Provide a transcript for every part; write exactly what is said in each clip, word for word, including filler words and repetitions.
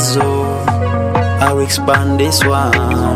puzzle. I'll expand this one.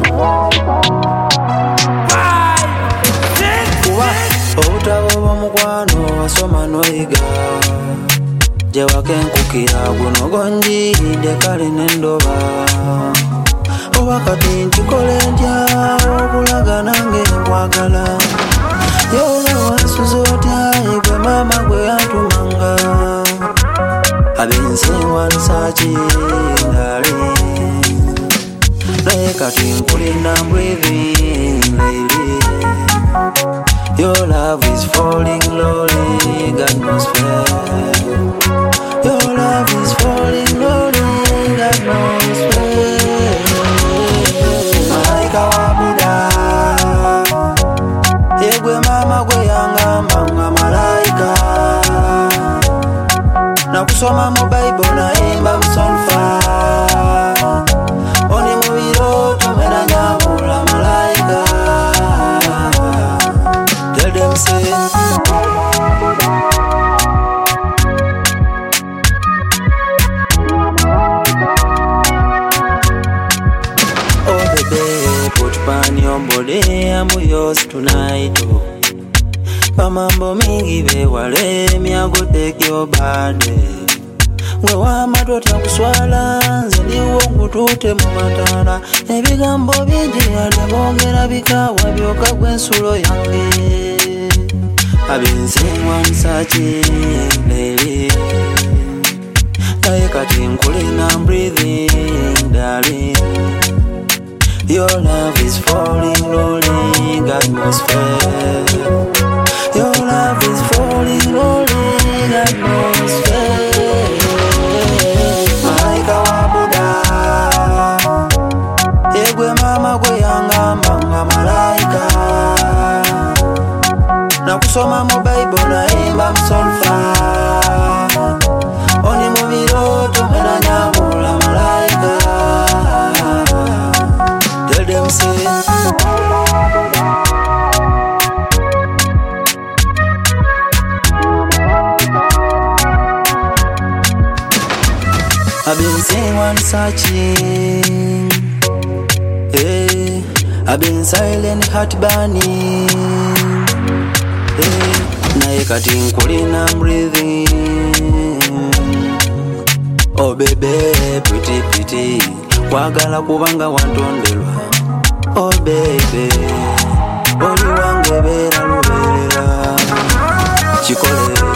Otawo mukwano wasoma noiga Jewake nkukira guno gonji dekale nendoba Owakati nchikole nja okulaga nange nkwagala Yola wasuzotya igwe mama gwe yatumanga I've been saying one sachi darling Like a twinkle in I'm breathing lately Your love is falling slowly, God knows where. Your love is falling slowly, God knows where. Malaika wa Buddha, yegwe mama gwe yanga mbanga malaika. Na kusoma mu Bible na imba msolfa. Oni mubiro tumena nyamula malaika. Tell them say Oh baby, put pan your body, I'm yours tonight oh. Pamambo mingi be wale, mi I go take your body Mwe wama toti ya kuswala, nzeli wongu tute mumatana Ebigambo bingi yalebongera bikawa byoka gwensulo yange I've been saying one such lately Like a twinkle in I'm breathing, darling Your love is falling slowly, God knows where Your love is falling slowly, God knows where Malaika wa Buddha Yegwe mama gwe yanga mbanga malaika Na kusoma mu Bible na imba msolfa Oni mubiro tumena nyamula malaika Tell them say I've been saying one searching Hey, I've been silent heart burning Hey, naika tinkulina I'm breathing Oh baby, pretty pretty Wagala kubanga wantondelwa Oh baby Oli wange bera luberera Chikole